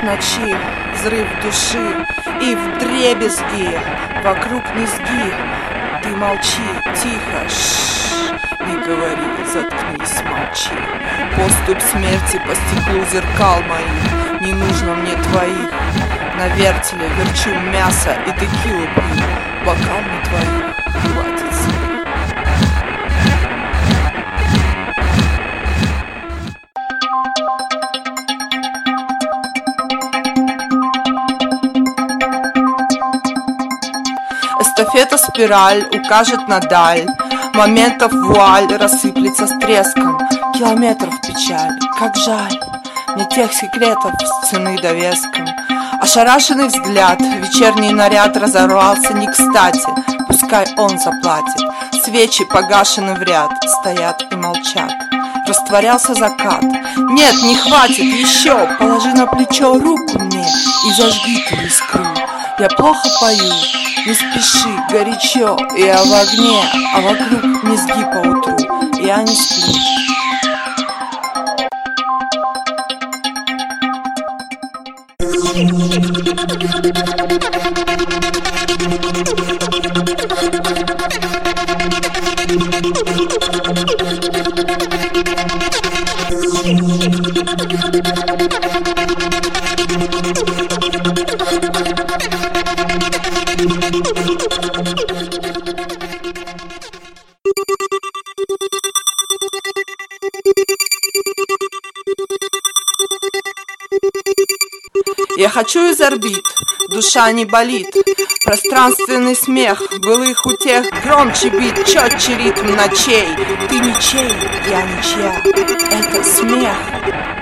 Грохот ночи, взрыв души и вдребезги вокруг низги. Ты молчи, тихо, не говори, заткнись, молчи. Поступь смерти по стеклу зеркал моих, не нужно мне твоих. На вертеле верчу мясо и текилу пью, бокал не твоих, хватит себе. Эстафета спираль укажет на даль, моментов вуаль рассыплется с треском. Километров печаль, как жаль мне тех секретов с цены довеском. Ошарашенный взгляд, вечерний наряд разорвался не кстати. Пускай он заплатит. Свечи погашены в ряд, стоят и молчат. Растворялся закат. Нет, не хватит еще. Положи на плечо руку мне и зажги ты искру. Я плохо пою, не спеши, горячо. Я в огне, а вокруг низги поутру. Я не сплю. Я хочу из орбит, душа не болит. Пространственный смех былых утех громче бит, четче ритм ночей. Ты ничей, я ничья, это смех.